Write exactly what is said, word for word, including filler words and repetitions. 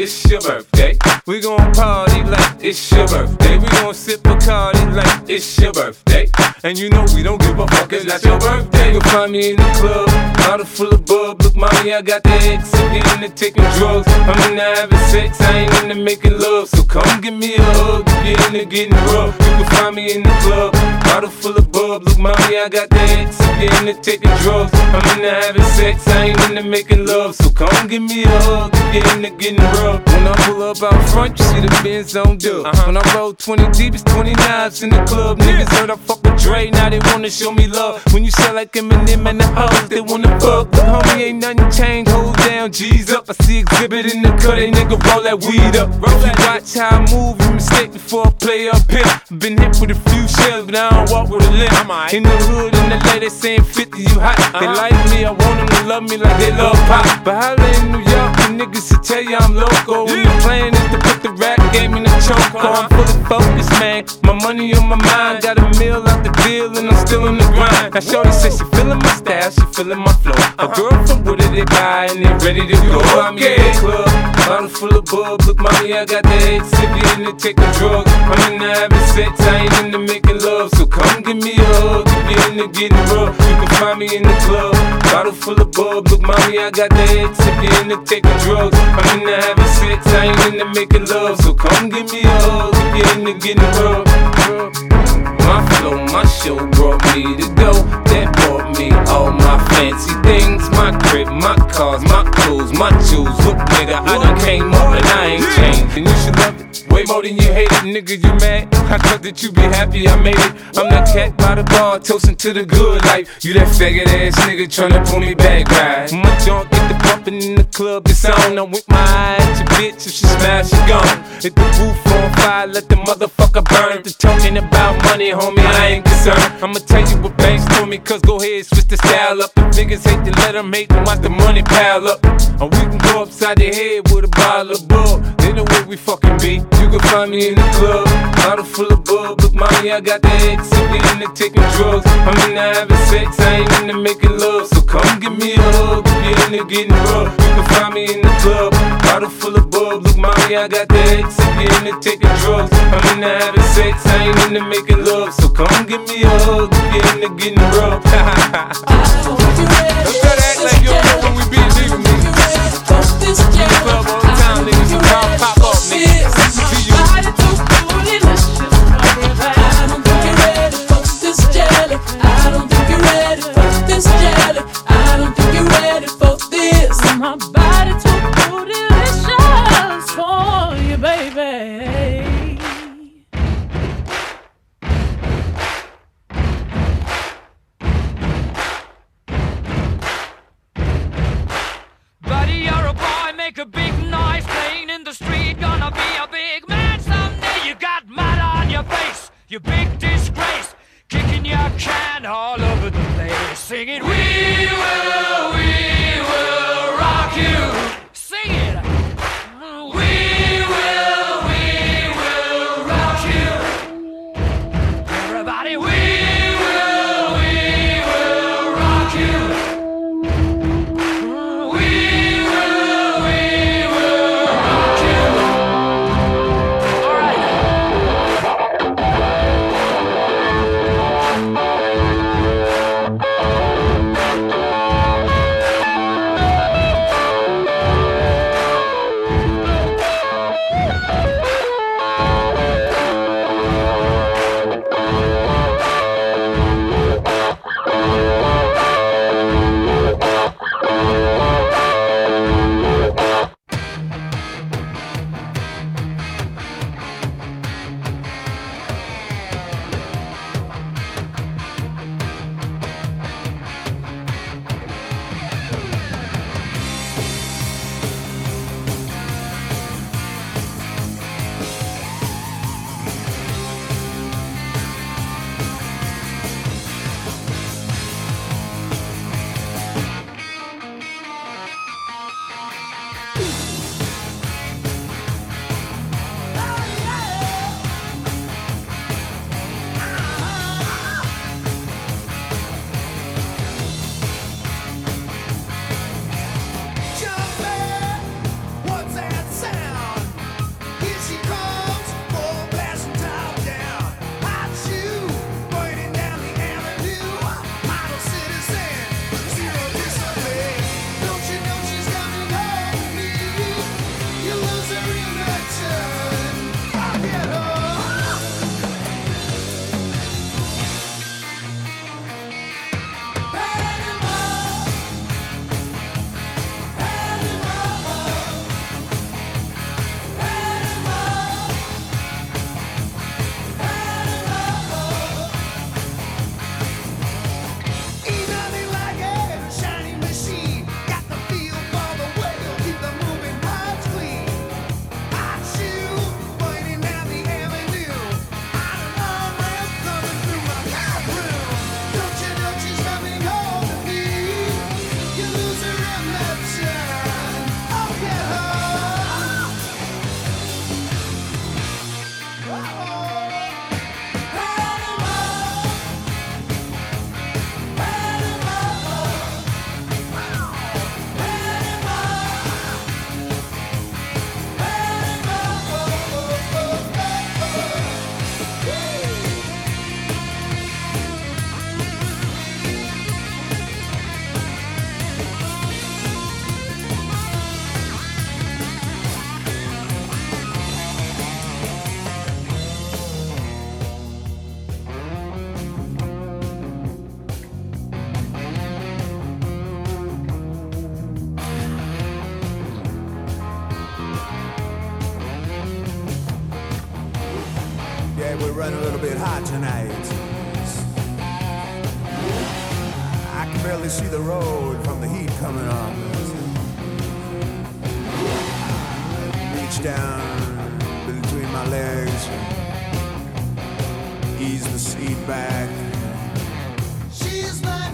it's your birthday. We gon' party like it's your birthday. We gon' sip Bacardi like it's your birthday. And you know we don't give a fuck, it's not your birthday. You'll find me in the club, bottle full of bub. Look, mommy, I got the X, I'm getting into taking drugs. I'm into having sex, I ain't into making love. So come give me a hug, if you're into getting rough. You can find me in the club, bottle full of bub. Look, mommy, I got the X, I'm getting into taking drugs. I'm into having sex, I ain't into making love. So come give me a hug, if you're into getting rough. When I pull up out front, you see the Benz on dub. Uh-huh. When I roll twenty deep, it's twenty knives in the club. Niggas heard I fuck with Dre, now they wanna show me love. When you sell like Eminem and the hoes, they wanna fuck. But homie, ain't nothing changed, hold down, G's up. I see exhibit in the cut, they nigga roll that weed up. If you watch how I move, you mistake before I play up here. Been hit with a few shells, but I don't walk with a limp. In the hood, in the lady saying fifty, you hot. They like me, I want them to love me like they love pop. But holla in New York, the niggas to tell you I'm loco. When the plan is to put the rap game in the choke. I'm fully focused, man. My money on my mind, got a meal out the deal, and I'm still in the grind. Now shorty says she feeling my style, she feeling my flow. A girl from Wooded, they buy and they ready to go. I'm in the club, bottle full of bub. Look, mommy, I got the X, if you into taking drugs. I'm into having sex, I ain't into making love. So come give me a hug, if you into getting rough. You can find me in the club, bottle full of bub. Look, mommy, I got the X, if you into taking drugs. I'm into having sex, I ain't into making love. So come give me a hug, if you into getting rough. My flow, my show brought me to go. That brought me all my fancy things. My crib, my cars, my clothes, my jewels. Look, nigga, I done came up and I ain't changed. And you should love it way more than you hate it. Nigga, you mad? I thought that you be happy I made it. I'm that cat by the bar, toasting to the good life. You that faggot ass nigga tryna pull me back, right? My junk get the bumpin' in the club, it's on. I'm with my eye at your bitch, if she smash, she gone. Hit the roof on fire, let the motherfucker burn. The talking about money, homie, I ain't concerned. I'ma tell you what banks told me, cause go ahead, switch the style up. If niggas hate to let them hate, then watch the money pile up. Or we can go upside the head with a bottle of bub. They know where we fucking be. You can find me in the club, bottle full of bub. Look, mommy, I got the X, if you into taking drugs. I'm into having sex, I ain't into making love. So come give me a hug, if you into getting rough. You can find me in the club, bottle full of bub. Look, mommy, I got the X, if you into taking drugs. I'm into having sex, I ain't into making love. So come give me a hug, if you into getting rough. Don't try to act like you don't know when we be leaving me. In the club all the time, niggas, so pop, pop up, niggas. See you. My body too delicious for you, baby. Buddy, you're a boy, make a big noise, playing in the street, gonna be a big man someday. You got mud on your face, you big disgrace, kicking your can all over the place, singing, we will, we will rock you. Sing it. We will, we will rock you. Everybody, we will, we will rock you. We will, we will rock you. All right. like we're running a little bit hot tonight. I can barely see the road from the heat coming on. Reach down between my legs, ease the seat back. She's my